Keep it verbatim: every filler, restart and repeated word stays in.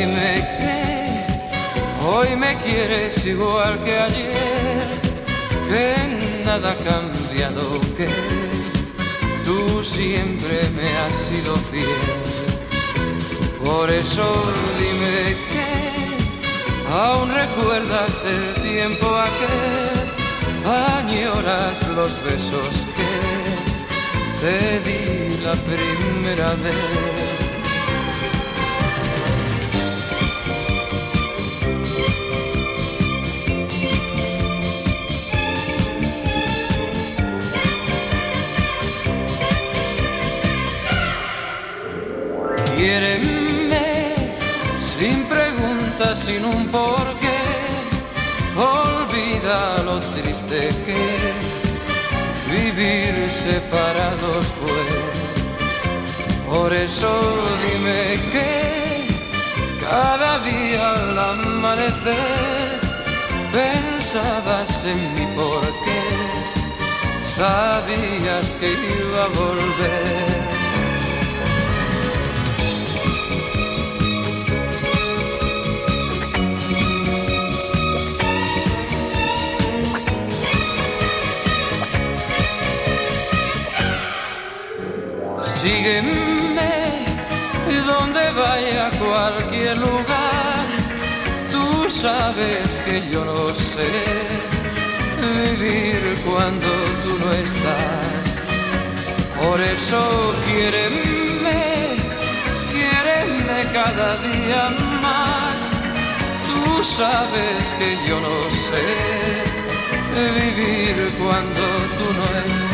dime que hoy me quieres igual que ayer, que nada ha cambiado, que tú siempre me has sido fiel. Por eso dime que aún recuerdas el tiempo aquel, añoras los besos que te di la primera vez. Quiéreme sin preguntas, sin un porqué, olvida lo triste que vivir separados fue. Por eso dime que cada día al amanecer pensabas en mí porque sabías que iba a volver. Sígueme donde vaya, a cualquier lugar. Tú sabes que yo no sé vivir cuando tú no estás. Por eso quiéreme, quiéreme cada día más. Tú sabes que yo no sé vivir cuando tú no estás.